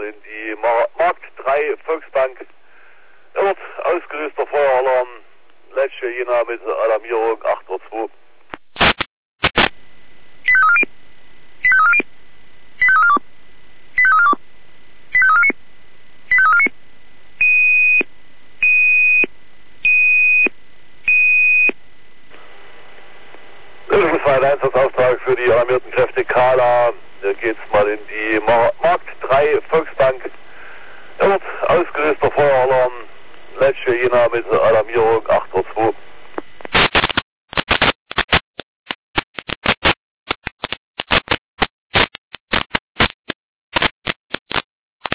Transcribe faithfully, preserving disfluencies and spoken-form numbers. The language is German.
in die Mar Markt drei Volksbank. Er wird ausgelöster Feueralarm. Letzte Jena mit Alarmierung acht Uhr zwei. Das war ein Einsatzauftrag für die alarmierten Kräfte Kala. Da geht's mal in die Mar Markt drei Volksbank. Er wird ausgelöster Feueralarm. Letzte Jena mit Alarmierung acht Uhr zwei.